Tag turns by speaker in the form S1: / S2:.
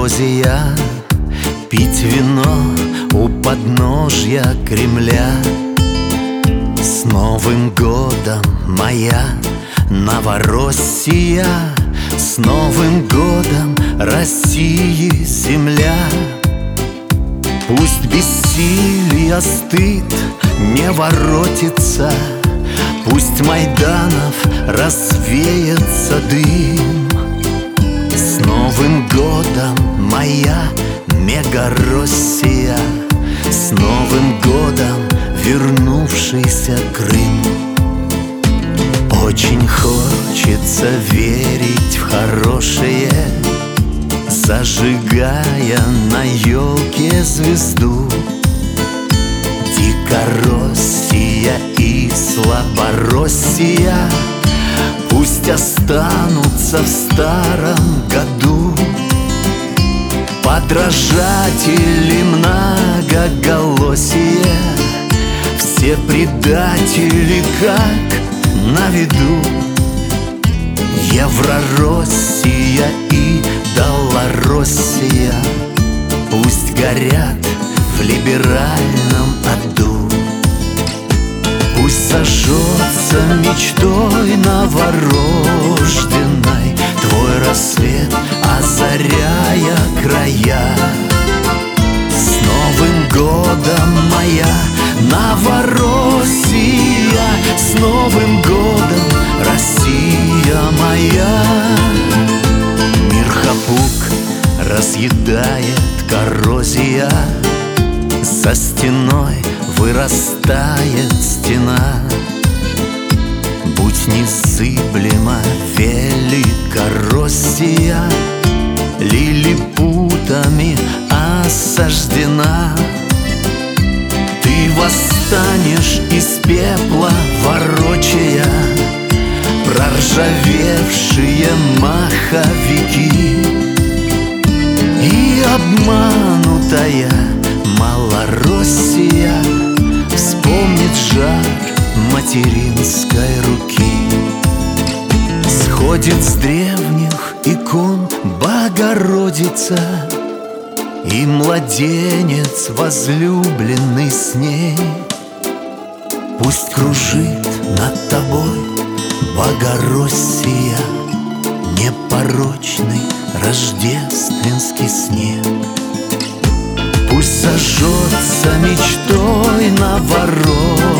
S1: Горозия, пить вино у подножья Кремля. С Новым годом, моя Новороссия! С Новым годом, России земля! Пусть бессилие, стыд не воротится, пусть Майданов развеется дым. С Новым годом, моя Мегароссия! С Новым годом, вернувшийся Крым! Очень хочется верить в хорошее, зажигая на елке звезду. Дикороссия и слабороссия пусть останутся в старом году. Подражатели многоголосия, все предатели как на виду. Евророссия и Доллароссия пусть горят в либеральном аду. Пусть зажжется мечтой новорожденной твой рассвет, озаряя края. С Новым годом, моя Новороссия! С Новым годом, Россия моя! Мир хапук разъедает коррозия, за стеной вырастает стена. Будь незыблема Великороссия, лилипутами осаждена. Ты восстанешь из пепла, ворочая проржавевшие маховики. И обманутая Малороссия вспомнит жар материнской руки. Сходит с древних икон Богородица, и младенец возлюбленный с ней. Пусть кружит над тобой Богороссия, непорочный рождественский снег. Пусть зажжется мечтой новорожденной